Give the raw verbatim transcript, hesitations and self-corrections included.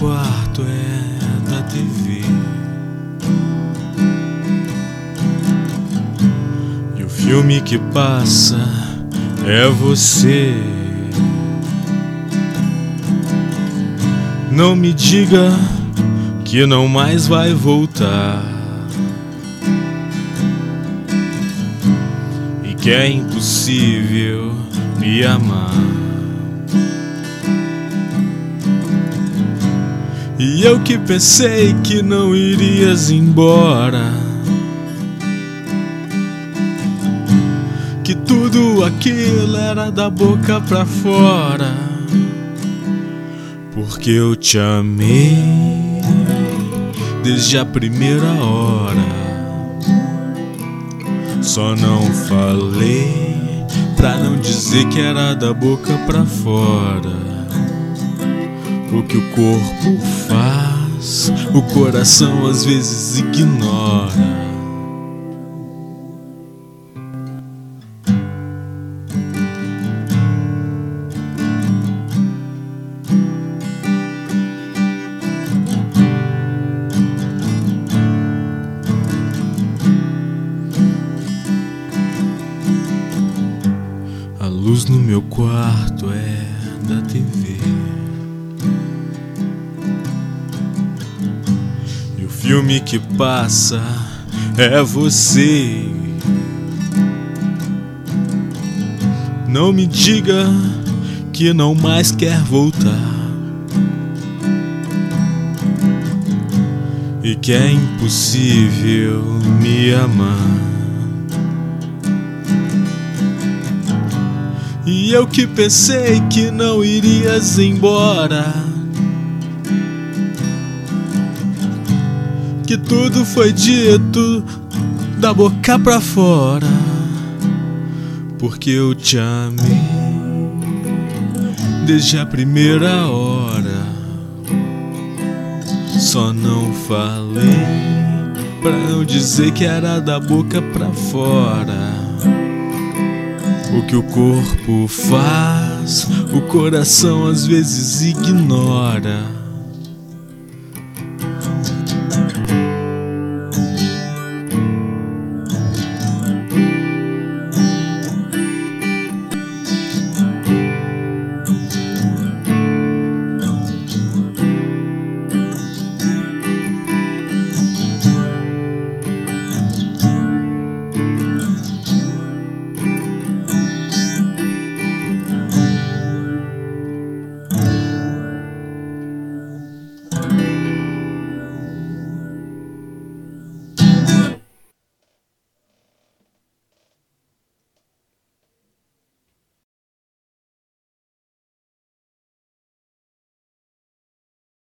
quarto é da T V e o filme que passa é você. Não me diga que não mais vai voltar e que é impossível me amar. E eu que pensei que não irias embora, que tudo aquilo era da boca pra fora, porque eu te amei desde a primeira hora. Só não falei pra não dizer que era da boca pra fora. O que o corpo faz, o coração às vezes ignora. A luz no meu quarto é da T V e o filme que passa é você. Não me diga que não mais quer voltar e que é impossível me amar. E eu que pensei que não irias embora, que tudo foi dito da boca pra fora, porque eu te amei desde a primeira hora. Só não falei pra não dizer que era da boca pra fora. O que o corpo faz, o coração às vezes ignora.